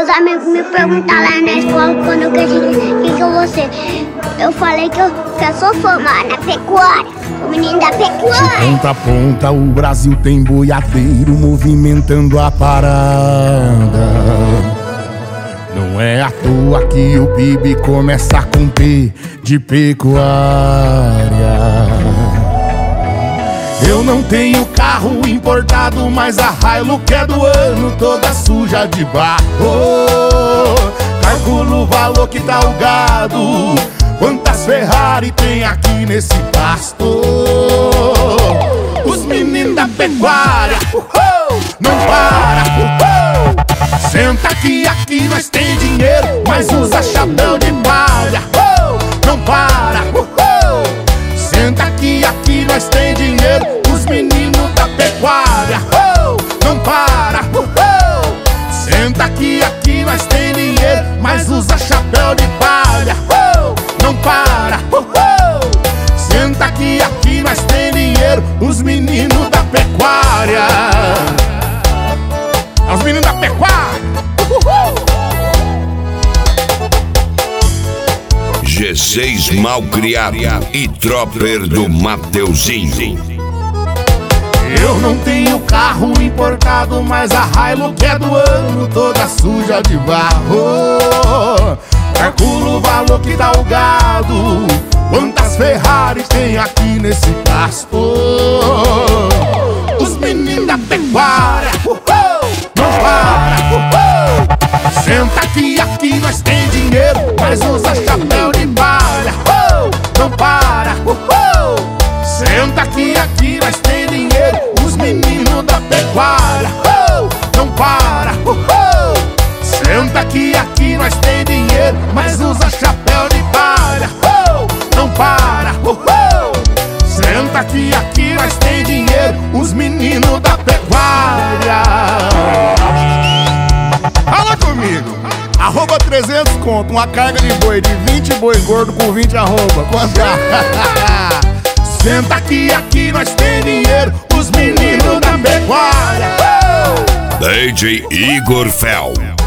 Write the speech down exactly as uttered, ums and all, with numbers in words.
Meus amigos me perguntaram lá na escola quando eu quis quem que eu vou ser. Eu falei que eu, que eu sou formada na pecuária, o menino da pecuária. De ponta a ponta o Brasil tem boiadeiro movimentando a parada. Não é à toa que o P I B começa com P de pecuária. Eu não tenho carro importado, mas a Hilux é do ano, toda suja de barro. Calculo o valor que tá o gado, quantas Ferrari tem aqui nesse pasto. Os meninos da pecuária, uhul, não para, uhul. Senta aqui, aqui nós tem dinheiro, mas usa chapéu de palha, uhul, não para, uhul. Senta aqui, aqui nós tem dinheiro, os meninos da pecuária, uhul, não para, uhul. Senta aqui, aqui nós tem dinheiro, mas usa chapéu de palha, uhul, não para, uhul. Senta aqui, aqui nós tem dinheiro, os meninos da pecuária. Os meninos da pecuária, uhul. G seis Malcriado e Tropper do Mateuzinho. Eu não tenho carro importado, mas a Hilux é do ano, toda suja de barro. Calculo o valor que dá o gado, quantas Ferrari tem aqui nesse pasto. Os meninos da pecuária, uhul, não para, uhul. Senta aqui, aqui nós tem dinheiro, mas usa chapéu de palha, uhul, não para, uhul. Senta aqui, aqui nós tem dinheiro, os meninos da pecuária, uhul, não para, uhul. Senta aqui, aqui nós tem dinheiro, mas usa chapéu de palha, uhul, não para, uhul. Senta aqui, aqui nós tem dinheiro, os meninos da pecuária. Fala comigo. Arroba trezentos conto, uma carga de boi de vinte boi gordo com vinte arroba. Quanto? Senta aqui, aqui nós tem dinheiro, os meninos da pecuária. D J Igor Fel.